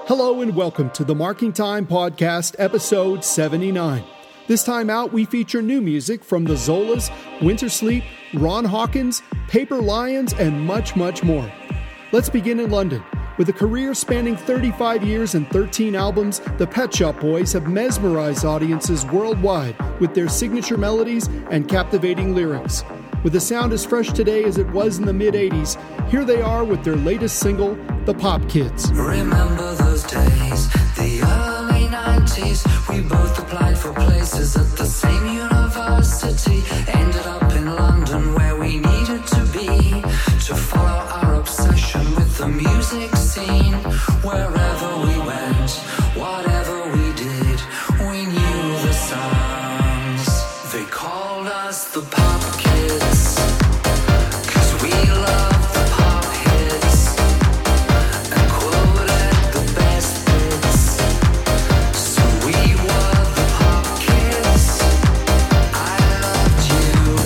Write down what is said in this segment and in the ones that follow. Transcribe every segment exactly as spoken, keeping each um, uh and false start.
Hello and welcome to the Marking Time Podcast, episode seventy-nine. This time out, we feature new music from the Zolas, Winter Sleep, Ron Hawkins, Paper Lions, and much, much more. Let's begin in London. With a career spanning thirty-five years and thirteen albums, the Pet Shop Boys have mesmerized audiences worldwide with their signature melodies and captivating lyrics. With a sound as fresh today as it was in the mid-eighties, here they are with their latest single, The Pop Kids. Remember those days, the early nineties, we both applied for places at the same university, ended up in London where we needed to be, to follow our obsession with the music scene. Wherever we went, whatever we did, we knew the songs. They called us the Pop Kids, 'cause we loved the pop hits and quoted the best bits. So we were the Pop Kids. I loved you.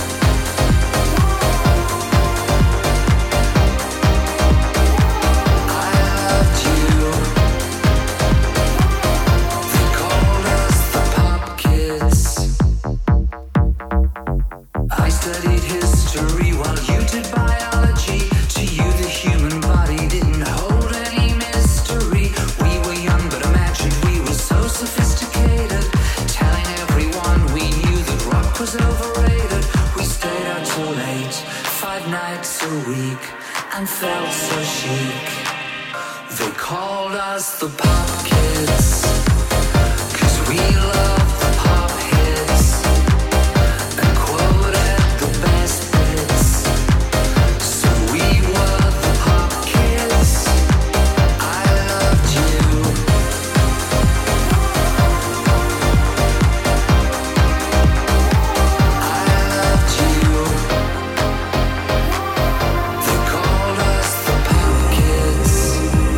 I loved you. They called us the Pop Kids. I studied history while you did biology. To you the human body didn't hold any mystery. We were young but imagined we were so sophisticated, telling everyone we knew that rock was overrated. We stayed out till late, five nights a week, and felt so chic. They called us the Pop Kids, 'cause we loved the pop hits and quoted the best bits. So we were the Pop Kids. I loved you. I loved you. They called us the Pop Kids.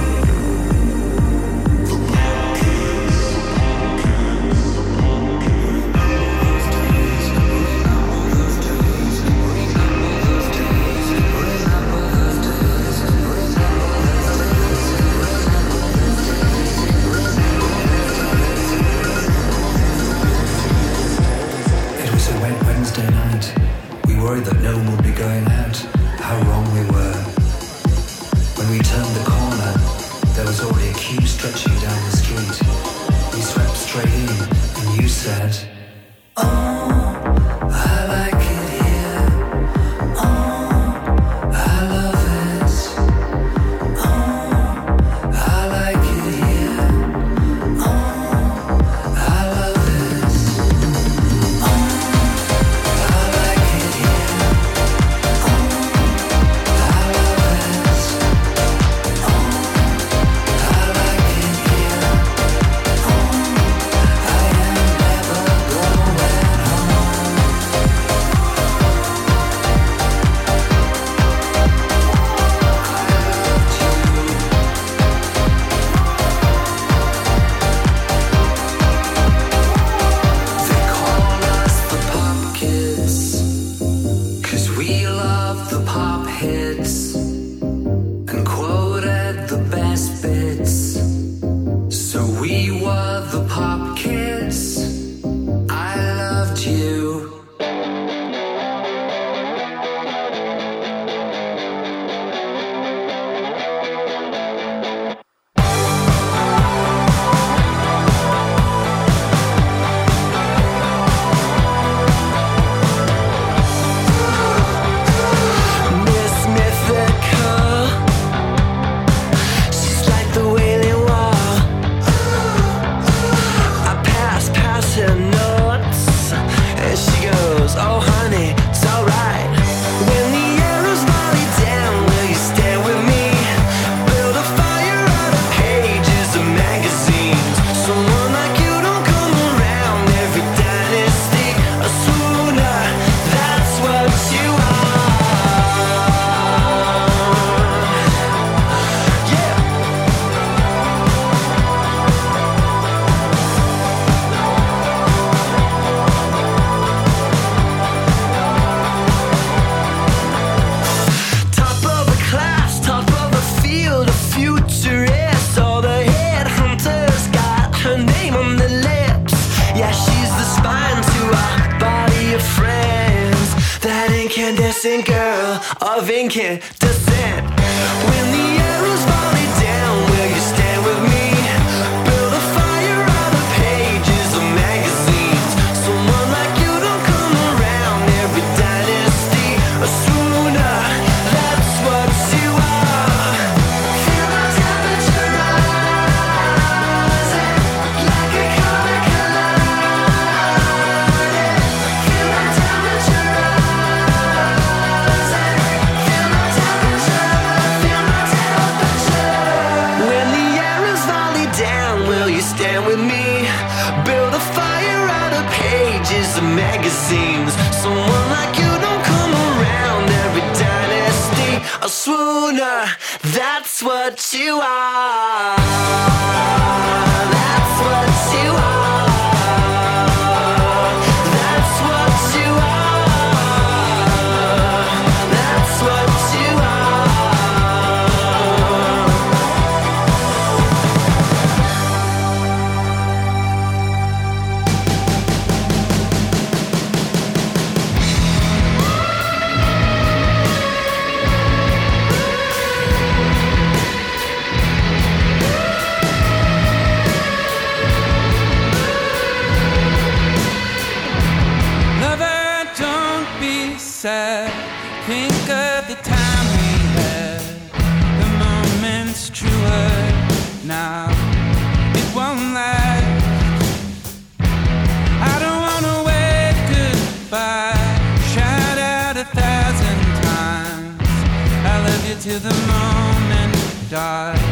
It was a wet Wednesday night. We worried that no one would be going out. How wrong we were. When we turned the corner, there was already a queue stretching down the street. We swept straight in, and you said, "Oh, I like it here. Oh, I love it. Oh, I like it here. Oh, I love it. I like it here. Oh, I love it. Oh, I like it here. of incandescent. When the arrows falling down, will you stand with me? Build a fire out of pages of magazines. Someone like you don't come around every dynasty. A swooner, that's what you are. Feel the temperature rising like a comet colliding. Feel the temperature rising. Feel the temperature, feel the temperature. When the air is volley down, will you stand with me? Build a fire out of pages of magazines. Someone like you don't come around every dynasty. A swooner, that's what you are. That's what you are. That's what you are. That's what you Lover, don't be sad. Think of the time we had. The moment's truer now. It won't last. I don't wanna wave goodbye. Shout out a thousand times. I love you till the moment dies.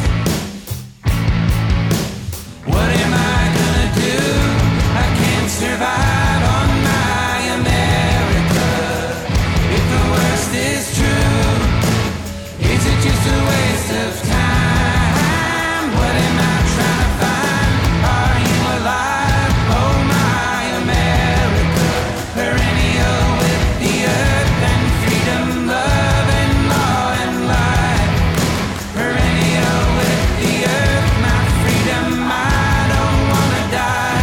What am I gonna do? I can't survive on my America. If the worst is true, is it just a waste of time? What am I trying to find? Are you alive? Oh my America. Perennial with the earth and freedom, love and law and life. Perennial with the earth, my freedom, I don't wanna die.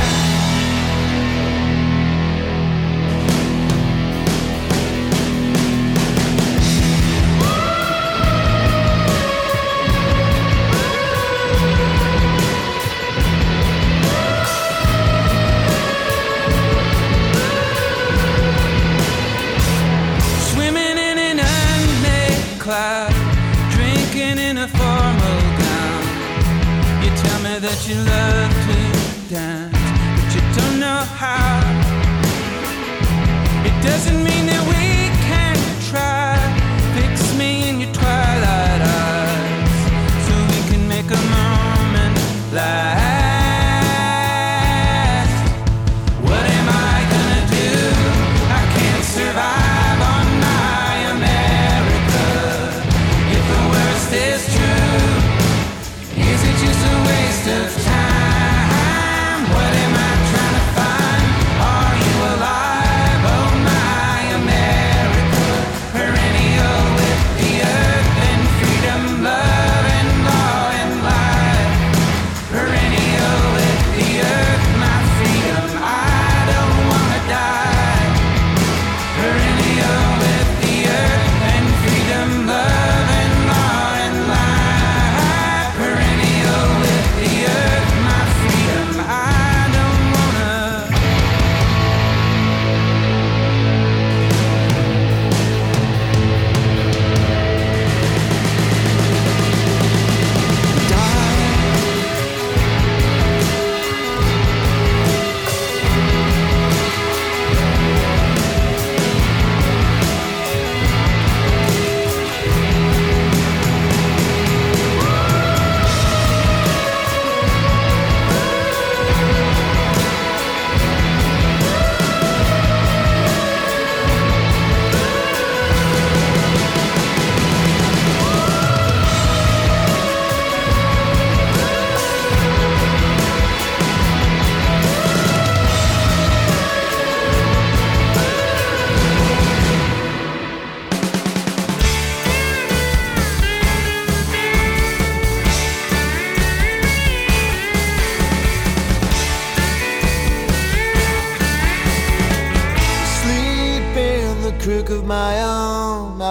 Swimming in an unmade cloud, drinking in a formal gown. You tell me that you love to dance, but you don't know how. It doesn't mean that we can't try. Fix me in your twilight eyes, so we can make a moment last. What am I gonna do? I can't survive on my America. If the worst is true, is it just a waste of time? What am I trying to find? Are you alive? Oh my America.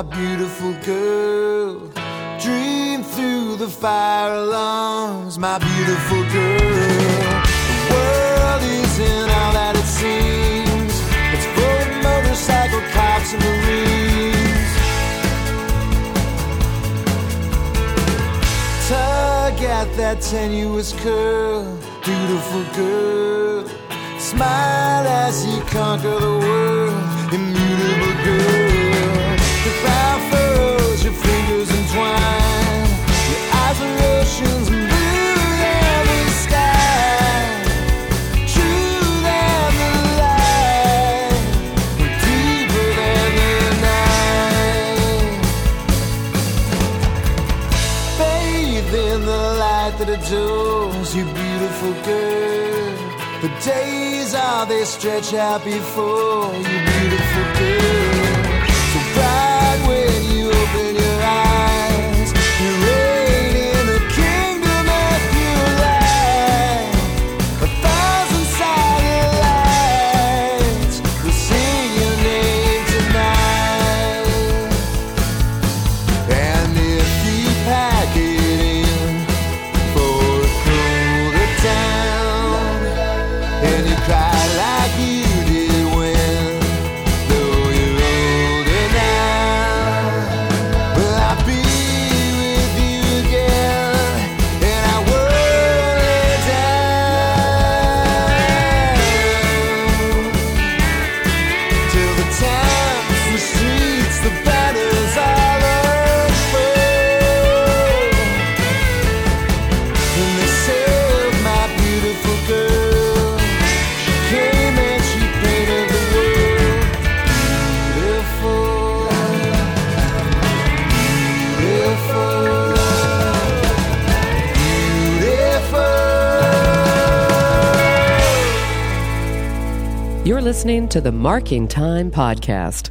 beautiful girl. Dream through the fire alarms, my beautiful girl. The world isn't all that it seems. It's full of motorcycle cops and Marines. Tug at that tenuous curl, beautiful girl. Smile as you conquer the world, immutable girl. The brow furrows, your fingers entwine. Your eyes are oceans blue than the sky, true than the light, deeper than the night. Bathe in the light that adores you, beautiful girl. The days are, they stretch out before you, beautiful girl. So bright when you open your eyes, you reign in the kingdom of pure light. A thousand satellites will sing your name tonight. And if you pack it in for a colder town, and you cry like you did when, though you're older now, well, I'll be with you again, and I won't let down. Till the towns, the streets, the banners all unfold, and they say of my beautiful girl, she came and she painted the world beautiful, beautiful, beautiful. You're listening to the Marking Time Podcast.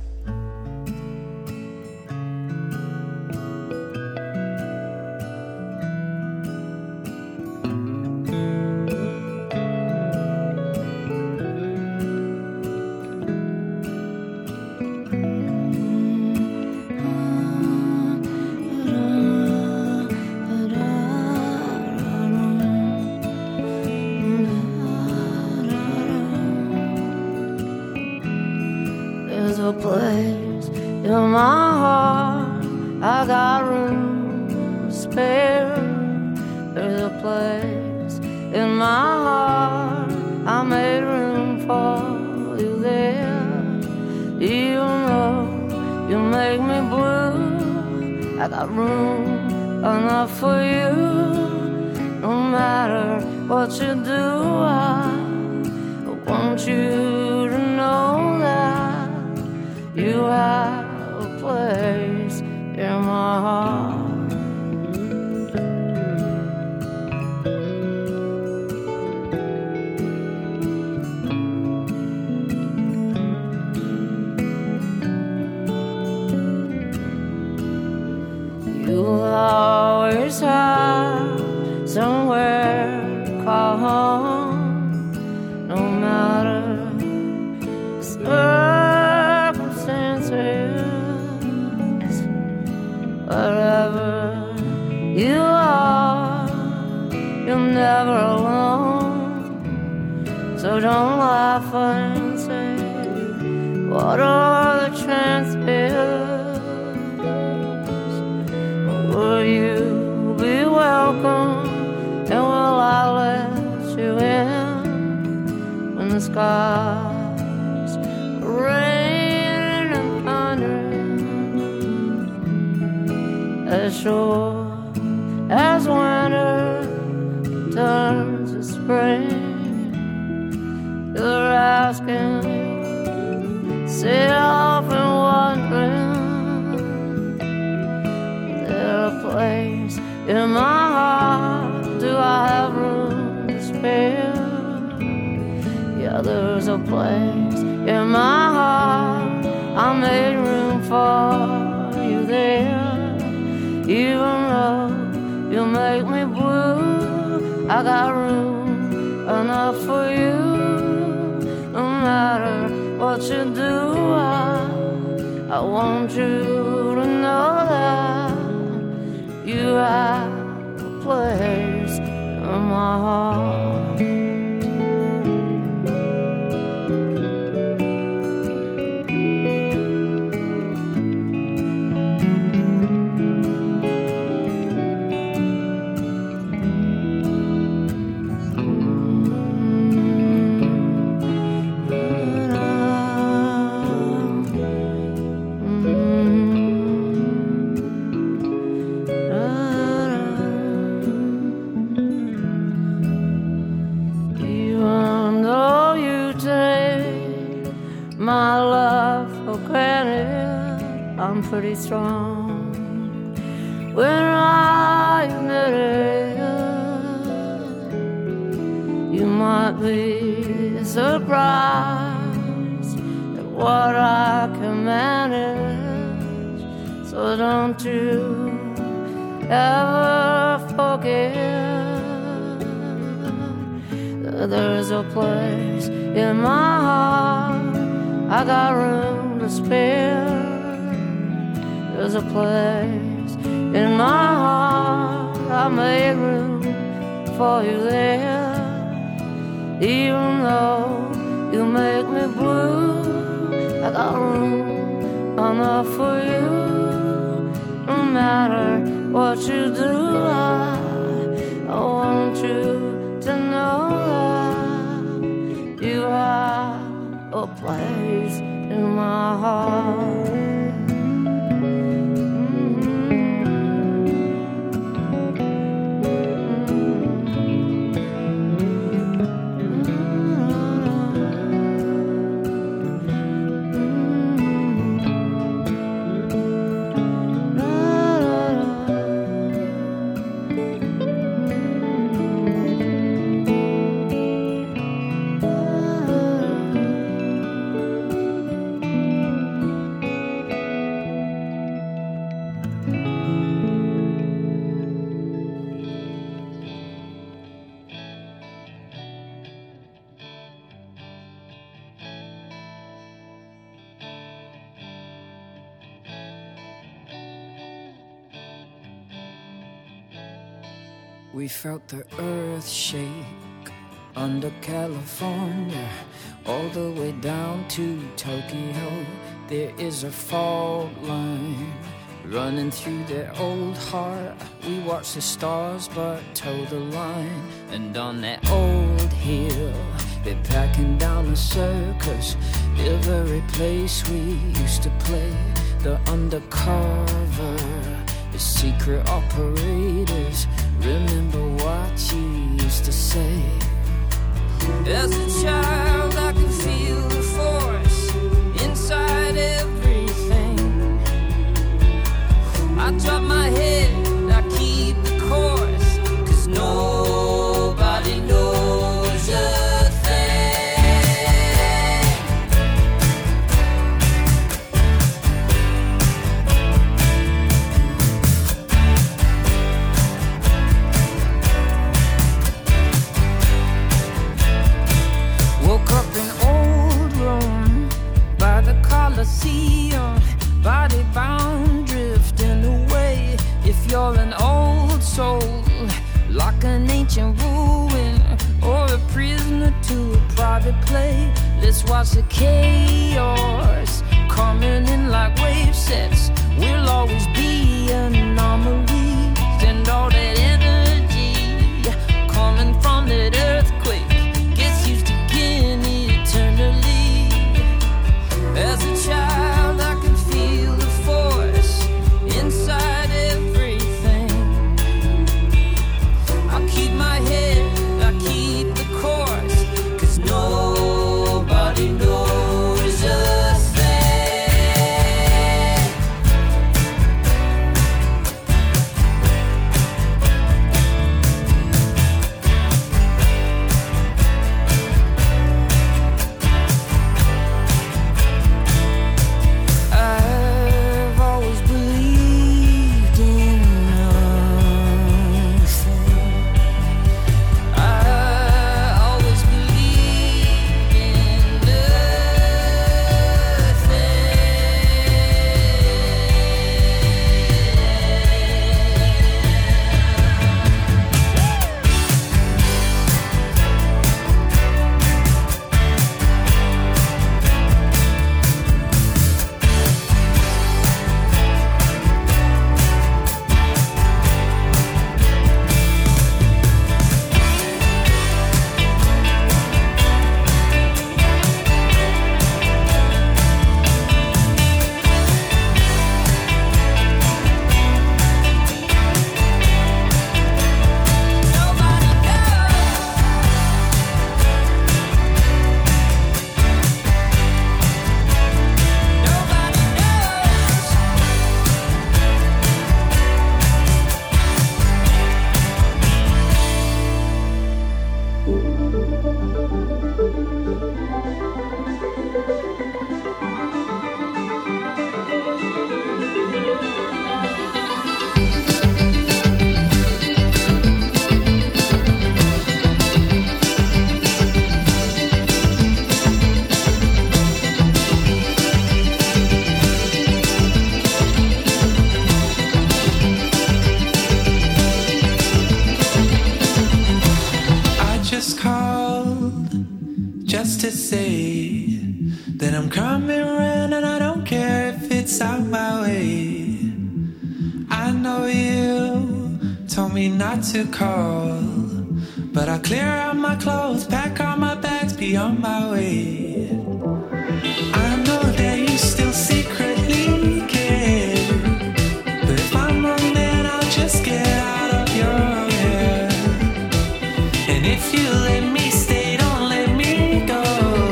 There's a place in my heart, I got room to spare. There's a place in my heart, I made room for you there. Even though you make me blue, I got room enough for you. No matter what you do, I want you to know that you have a place in my heart. You always have somewhere to call home, no matter circumstances. Wherever you are, you're never alone. So don't laugh and say, what are the chances? Will you be welcome, and will I let you in when the skies are raining and thundering? As sure as winter turns to spring, you're asking yourself and wondering, a place in my heart, do I have room to spare? Yeah, there's a place in my heart, I made room for you there. Even though you make me blue, I got room enough for you. No matter what you do, I, I want you to know that you have a place in my heart. My love for granted, I'm pretty strong. When I admit it, you might be surprised at what I can manage. So don't you ever forget that there's a place in my heart. I got room to spare. There's a place in my heart. I made room for you there. Even though you make me blue, I got room enough for you. No matter what you do, I, I want you to know that you have a place in my heart. We felt the earth shake under California, all the way down to Tokyo. There is a fault line running through their old heart. We watched the stars but towed the line. And on that old hill, they're packing down the circus. Every place we used to play, the undercover, the secret operators. Remember what you used to say. As a child I could feel the force inside everything. I drop my head, I keep the course, 'cause nobody knows a Colosseum, body bound, drifting away. If you're an old soul, like an ancient ruin, or a prisoner to a private play, let's watch the chaos coming in like wave sets. We'll always be anomalies, and all that energy coming from that earthquake gets used again eternally. As a child I can feel the force inside everything. I keep my head, I keep the course, 'cause nobody knows a thing. say that I'm coming around and I don't care if it's out my way. I know you told me not to call, but I clear out my clothes, pack all my bags, be on my way. I know that you still secretly care, but if I'm wrong then I'll just get out of your hair. And if you let me stay, don't let me go.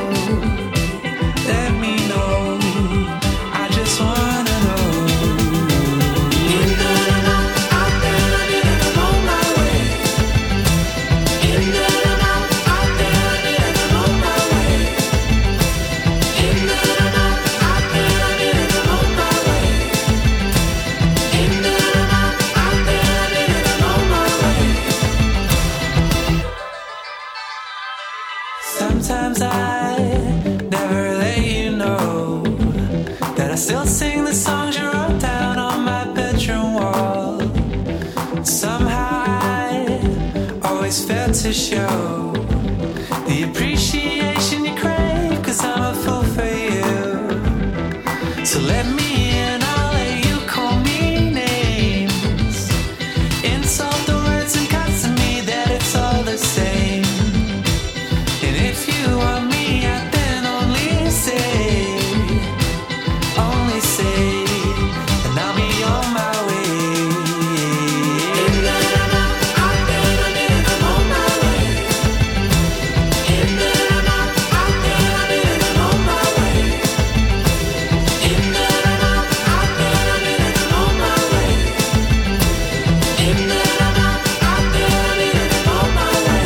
Let me know, I just wanna know. In that I'm out, out there, I need to go my way. In that I'm out, out there, I need to go my way. In that I'm out, out there, I need to go my way. In that I'm out, out there, I need to go my way. Sometimes I never let you know that I still sing the songs you wrote down on my bedroom wall. Somehow I always fail to show the appreciation you crave, 'cause I'm a fool for you. So let me in, I'll let you call me names, insult the words and cuts to me that it's all the same. And if you want me out, then only say, only say, and I'll be on my way. In that I'm out, out there, I need to go my way. In that I'm out, out there, I need to go my way. In that I'm out, out there, I need to go my way. In that I'm out, out there, I need to go my way.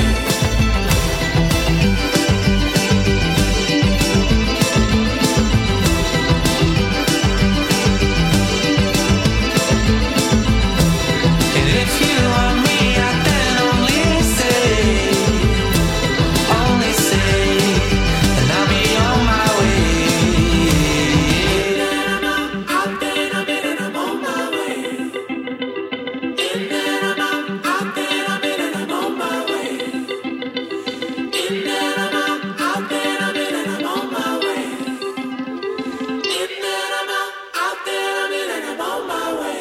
And if you want me out, then only say, only say, and I'll be on my way. In that I'm out, out there, I need to go my way. In that I'm out, out there, I need to go my way. In that I'm out, out there, I need to go my way. In that I'm out, out there, I need to go my way.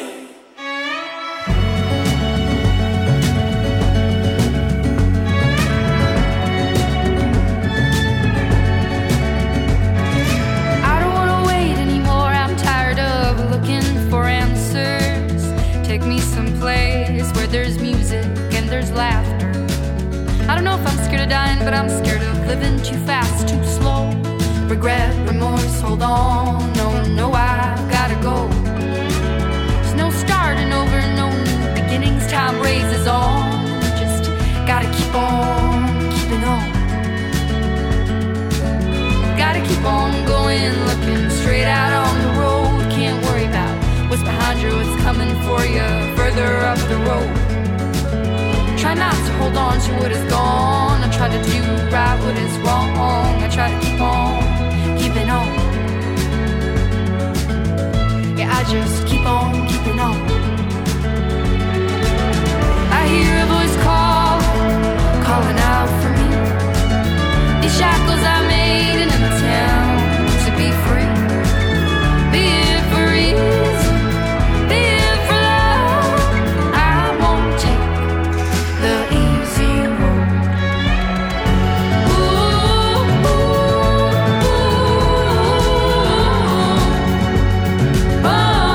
I don't wanna wait anymore. I'm tired of looking for answers. Take me someplace where there's music and there's laughter. I don't know if I'm scared of dying, but I'm scared of living too fast, too slow. Regret, remorse, hold on. No, no, I gotta go. There's no starting over, no new beginnings. Time raises on. Just gotta keep on keeping on. Gotta keep on going, looking straight out on the road. Can't worry about what's behind you, what's coming for you further up the road. Try not to hold on to what is gone. I try to do right what is wrong. I try to keep on keeping on. Yeah, I just keep on keeping on. I hear a voice call, calling out for me. These shackles I made in a town to be free. Be it for ease, be it for love. I won't take the easy road. Ooh, ooh, ooh, oh.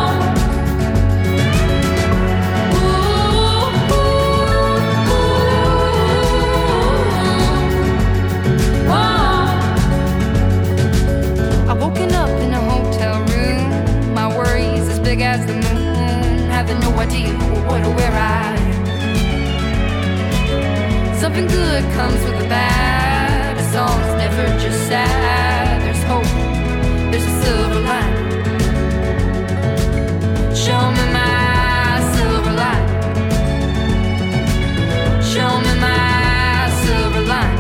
I've woken up in a hotel room. My worries as big as the moon. Having no idea what or where I am. Something good comes with the bad. A song's never just sad. There's hope, there's a silver line. Show me my silver line. Show me my silver line.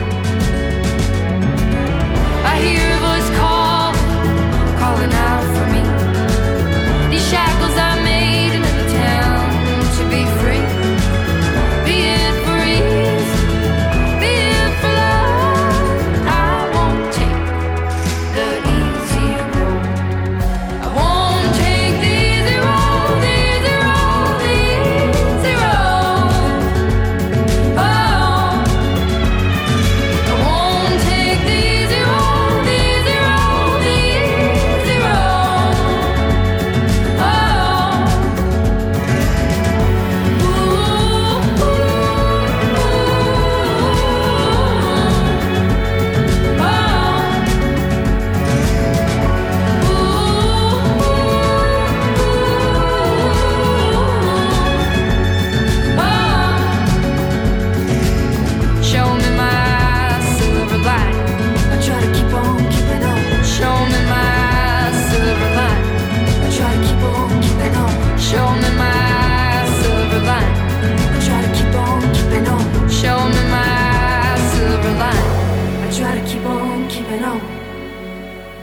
I hear a voice call, calling out for me. These shackles I made in a town to be free. Be it for ease, be it for love. I won't take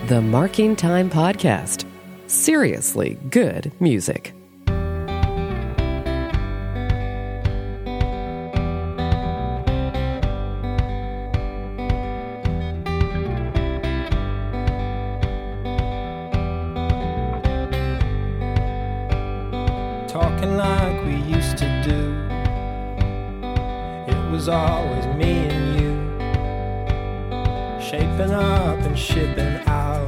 The Marking Time Podcast. Seriously good music. Talking like we used to do. It was always me and you, shaping up and shipping out.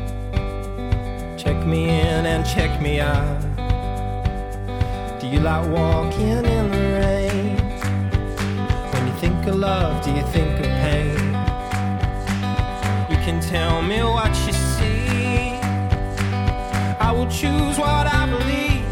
Check me in and check me out. Do you like walking in the rain? When you think of love, do you think of pain? You can tell me what you see. I will choose what I believe.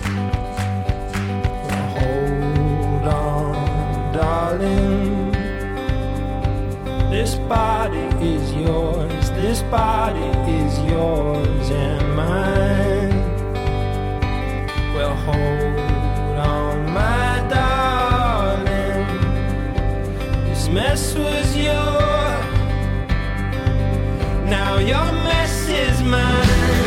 Hold on, darling. This body is yours. This body is yours and mine. Well, hold on, my darling. This mess was yours. Now your mess is mine.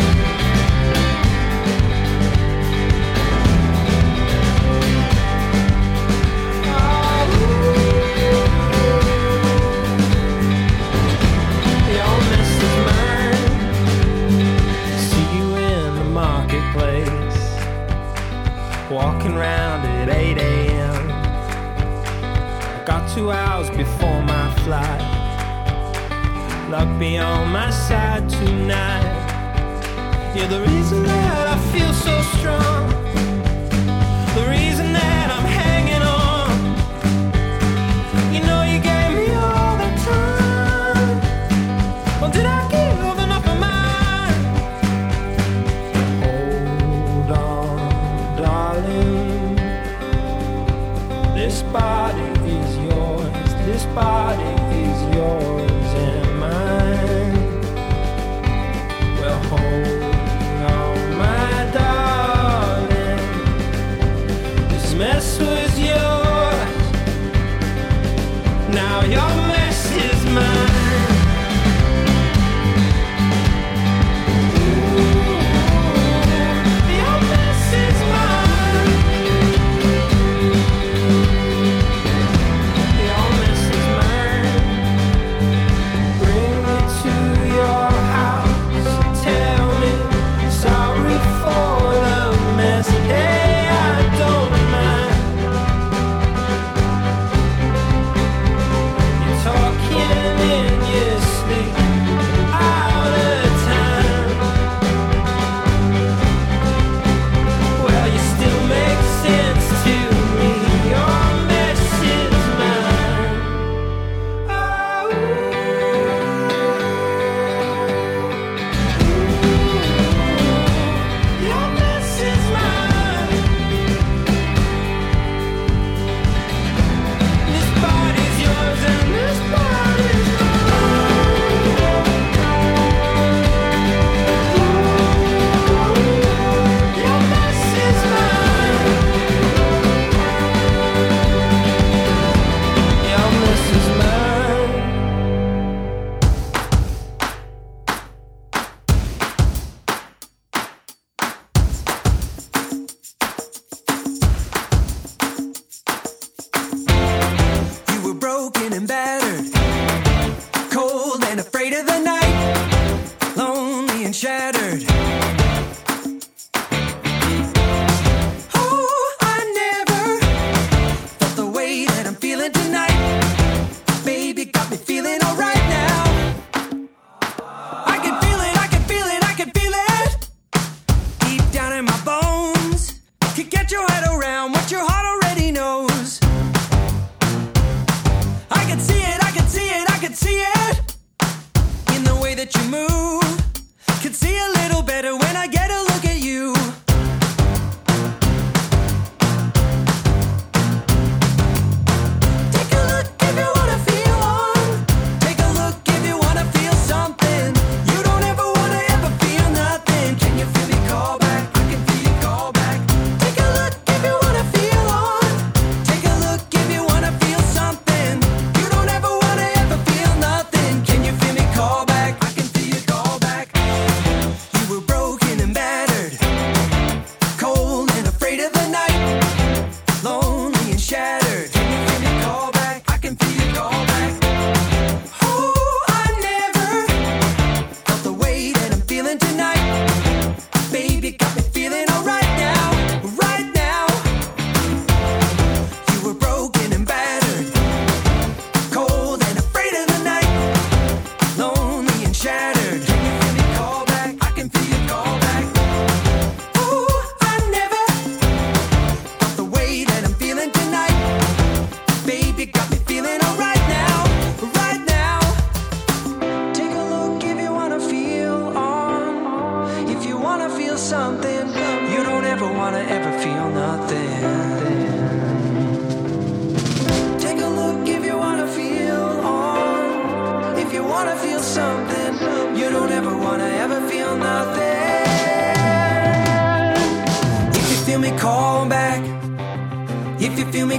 Walking round at eight a.m. Got two hours before my flight. Luck be on my side tonight. You're the reason that I feel so strong. The reason that I'm hanging on. You know you gave me all the time. Well, did I give enough of mine? Hold on, darling. This body is yours. This body is yours and mine. Well, hold on, my darling. This mess was yours. Now your mess is mine.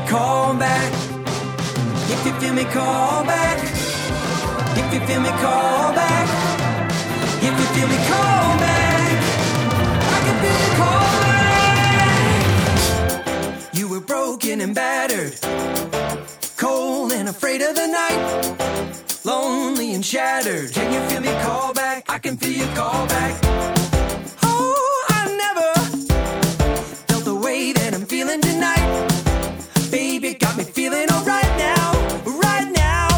call back. If you feel me, call back. If you feel me, call back. If you feel me, call back. I can feel you call back. You were broken and battered, cold and afraid of the night, lonely and shattered. Can you feel me, call back? I can feel you call back. Oh, I never felt the way that I'm feeling tonight. Baby, got me feeling alright now, right now.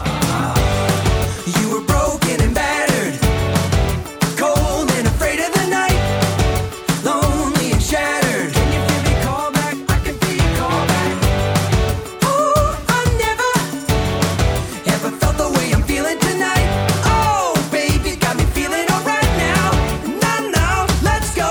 You were broken and battered, cold and afraid of the night, lonely and shattered. Can you feel me, call back? I can feel you call back. Oh, I never ever felt the way I'm feeling tonight. Oh, baby, got me feeling alright now. Now, now, let's go.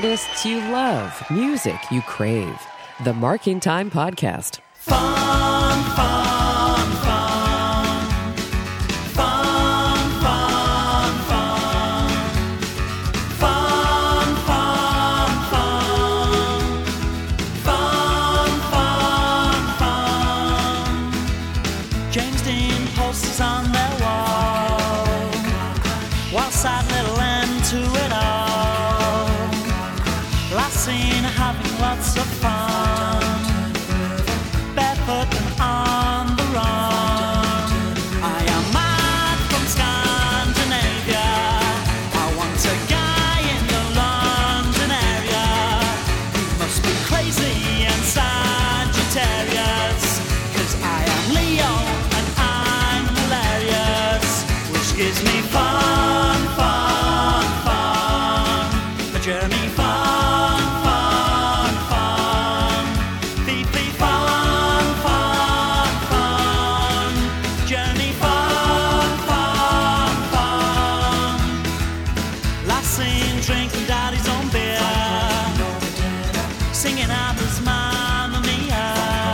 artists you love, music you crave. The Marking Time Podcast. Fun, fun, fun. Fun, fun, fun. Fun, fun, fun. Fun, fun, fun. James Dean posters on their wall. While sad little end to it all. Last seen having lots of fun. Barefoot and on the run. I am mad from Scandinavia. I want a guy in the London area. You must be crazy and Sagittarius. Cause I am Leo and I'm hilarious. Which gives me fun, fun, fun. A journey fun, fun, fun. Fee, fee, fun, fun, fun. Journey fun, fun, fun. Last seen drinking daddy's own beer. Singing out his Mamma Mia.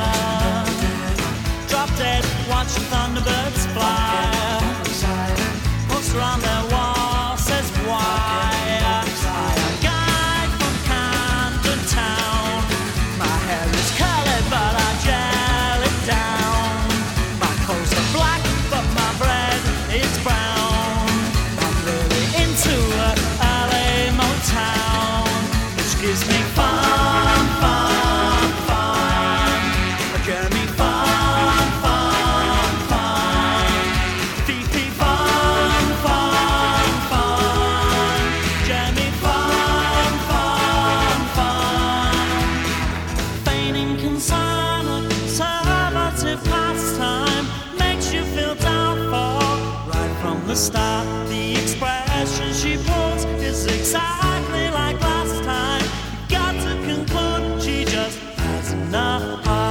Drop dead, watching thunderbirds fly. Poster on their wall says why. I'm a guy from Camden Town. My hair is curly but I gel it down. My clothes are black but my bread is brown. I'm really into L A Motown. Which gives me fun, fun, fun. A journey fun, fun, fun. Fee, fee, fun, fun, fun. Journey fun, fun, fun. Feigning concern, a conservative pastime makes you feel doubtful right from the start. The expression she pulls is exactly like last time. You got to conclude she just has enough.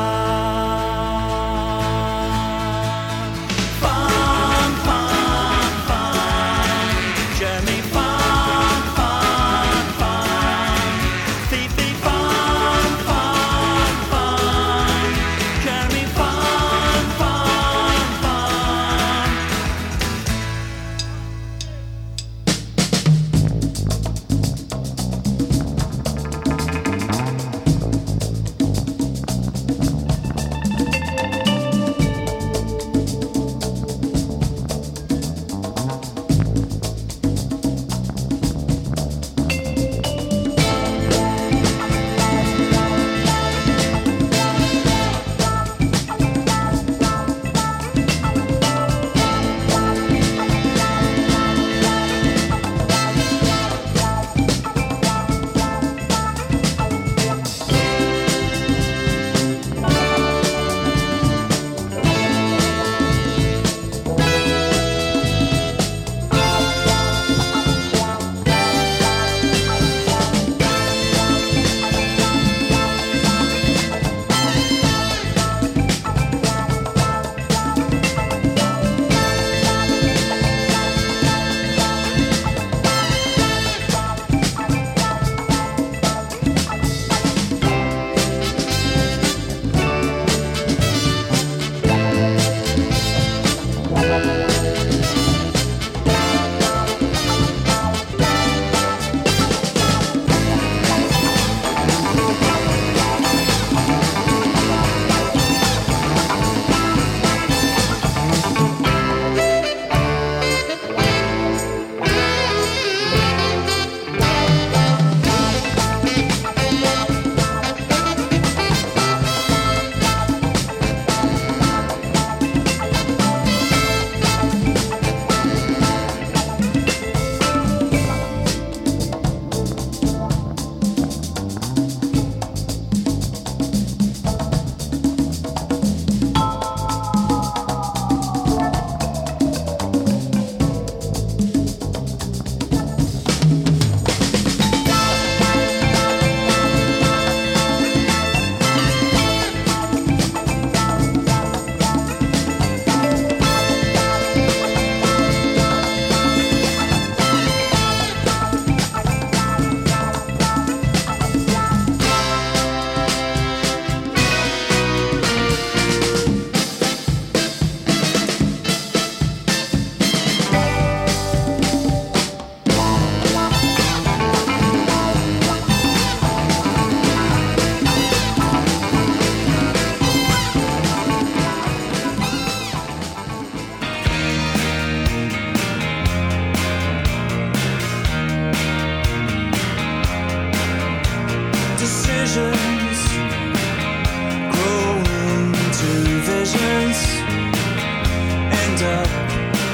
Fun, fun, fun. Journey fun, fun, fun. Fee, fee, fun, fun, fun. Journey fun, fun, fun.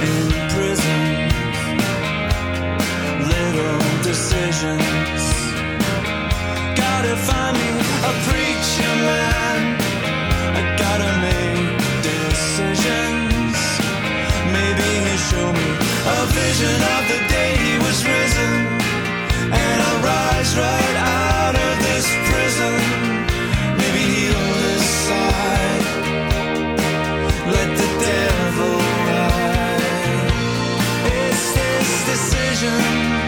in prisons, little decisions. Gotta find me a preacher man, I gotta make decisions. Maybe he'll show me a vision of the day he was risen, and I'll rise right out of this prison. Maybe he'll decide, let the devil ride. It's this decision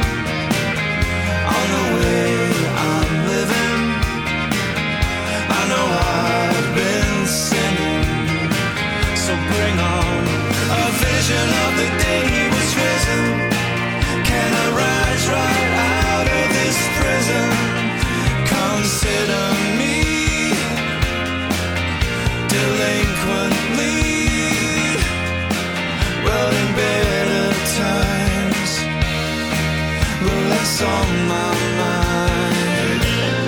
on the way I'm living. I know I've been sinning, so bring on a vision of the day he was risen. Can I rise right out of this prison? Consider me delinquently. Well, in better times, well, that's on my mind.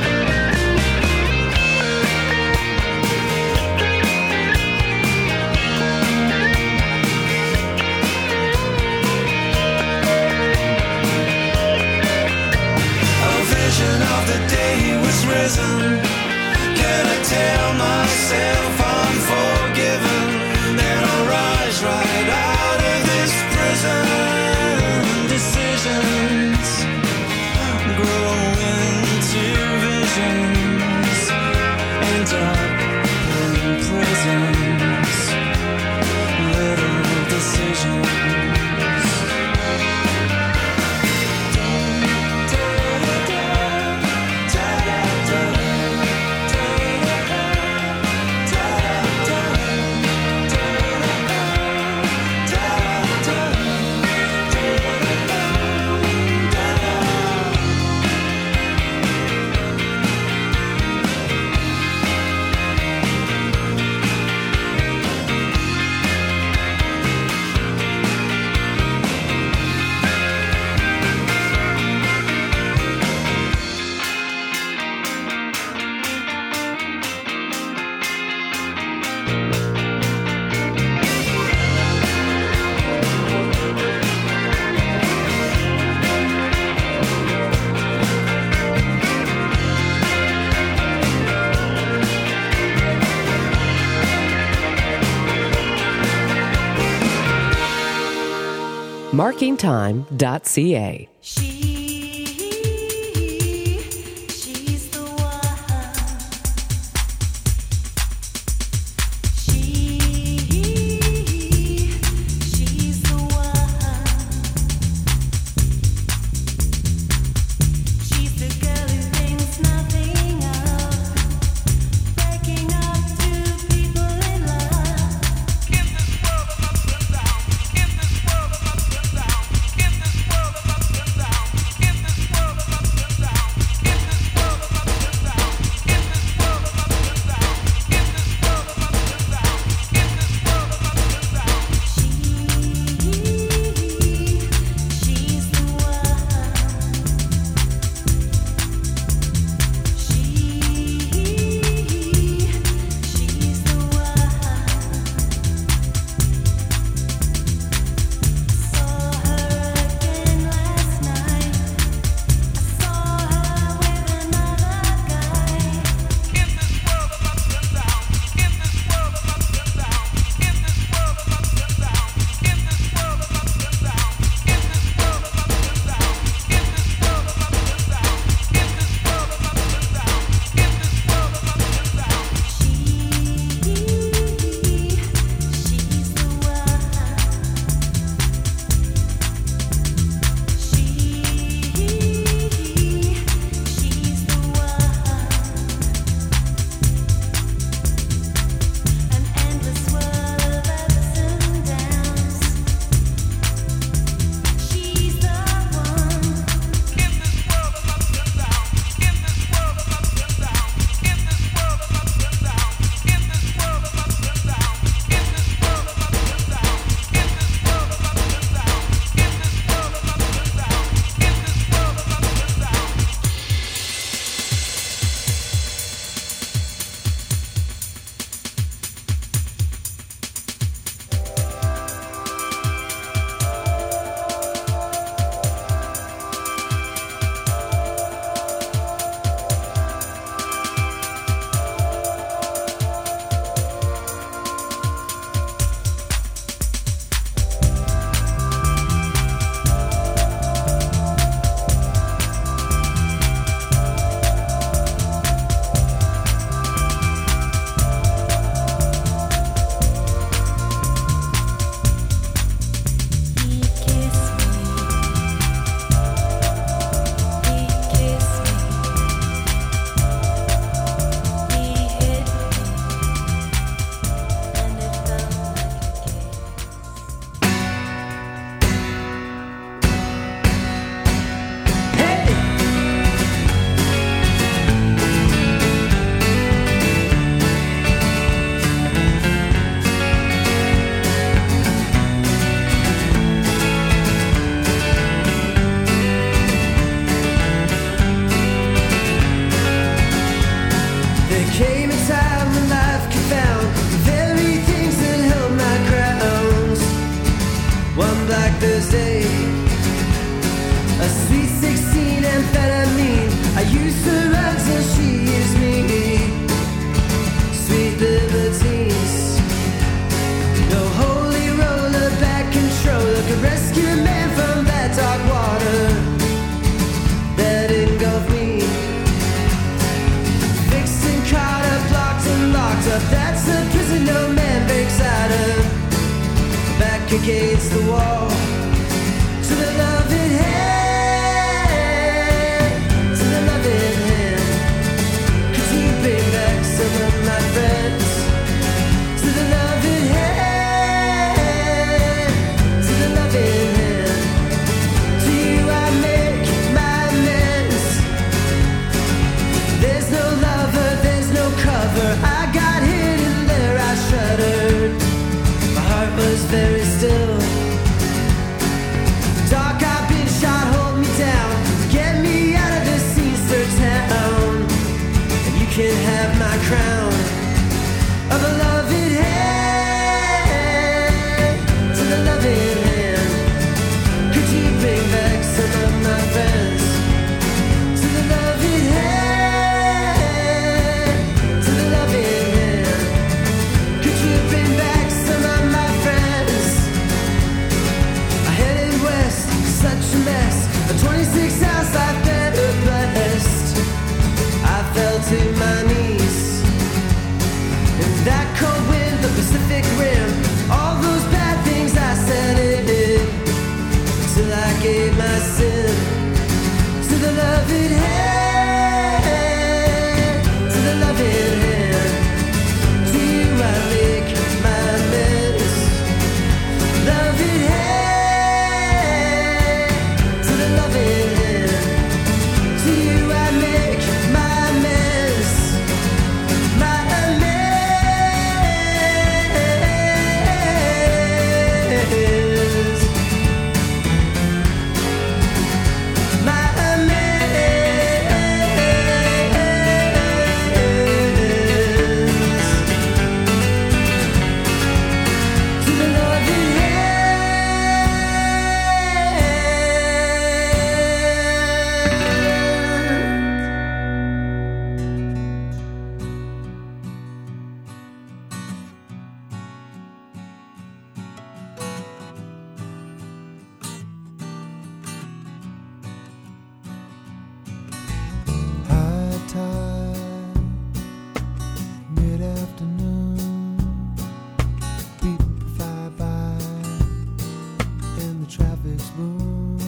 A vision of the day he was risen. Can I tell myself I'm forgiven? Then I'll rise right out of this prison. Decisions grow into visions, end up in prisons. Little decisions. marking time dot c a. Down. back against the wall. To the loving hand, to the loving hand. Could you bring back some of my friends? To the loving hand, to the loving hand. To you I make my amends. There's no lover, there's no cover. I got hit in there, I shuddered. My heart was very still. Dark, I've been shot, hold me down. Get me out of this Easter town. And you can have my crown of a loving hand, to the loving hand. Could you bring back some of my friends? To the loving hand, to the loving hand. Could you bring back some of my friends? I headed west, such a mess. A twenty-six house life better blessed. I fell to my knees in that cold wind, the Pacific Rim. All those bad things I said it did, till I gave my sin to the loving hand, to the loving hand. To you I make my amends. Loving hand, to the loving hand. To you I make my amends. My amends. My amends. To the loving High tide, mid-afternoon, people fly by in the traffic's boom,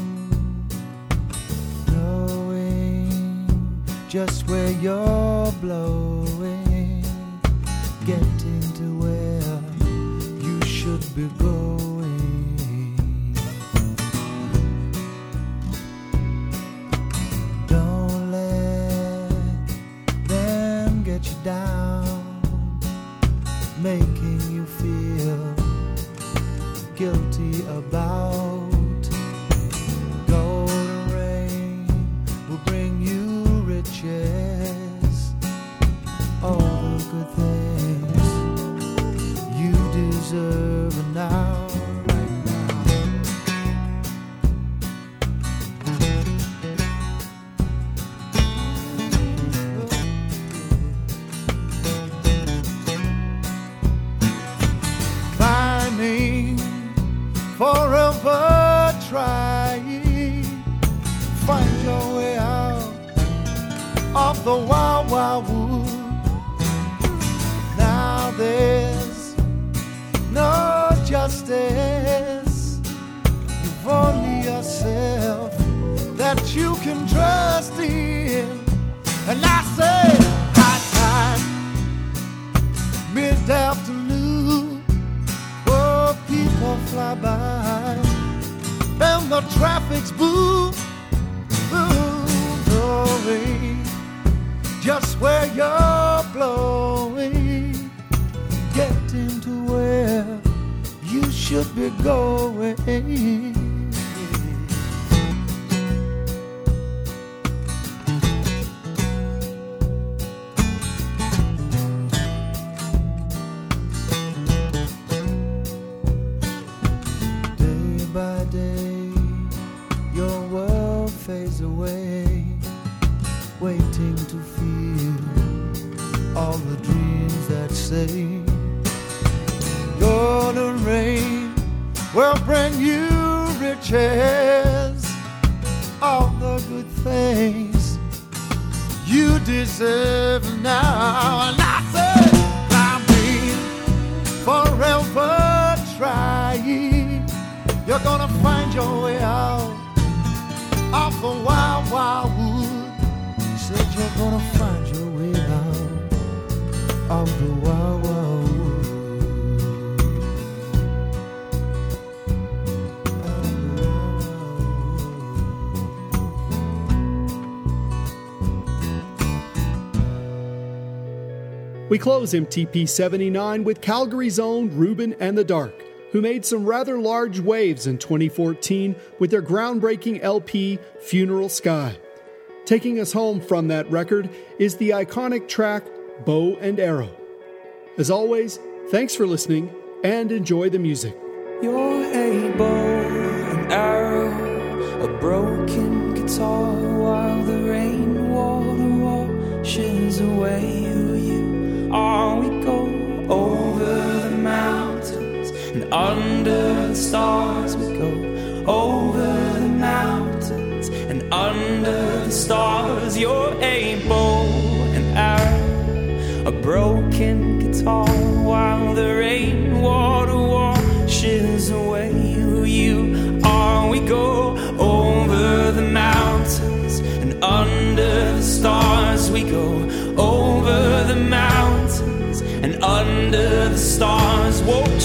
knowing just where you're blowing, getting to where you should be going. Don't let them get you down, making you feel guilty about. Golden rain will bring you riches, all the good things you deserve now, right now. Climbing, forever trying, find your way out of the wild, wild wood. Now there's no justice. You've only yourself that you can trust in. And I say, high time, mid-afternoon, oh, people fly by, and the traffic's boom, boom, blowing, just where you're blowing, getting to where you should be going. Day by day, your world fades away, waiting to feel all the dreams that say golden rain will bring you riches, all the good things you deserve now. And I say, climbing, forever trying, you're gonna find your way out off the wild, wild wood. Said you're gonna find your way out of the wild, wild wood. We close M T P seventy-nine with Calgary's own Ruben and the Dark, who made some rather large waves in twenty fourteen with their groundbreaking L P, Funeral Sky. Taking us home from that record is the iconic track, Bow and Arrow. As always, thanks for listening and enjoy the music. You're a bow and arrow, a broken guitar, while the rainwater washes away who you are. We go over the mountains and under the stars. We go over the mountains and under the stars. You're a bow and arrow, a broken guitar, while the rainwater washes away who you are. We go over the mountains and under the stars. We go over the mountains and under the stars. Whoa.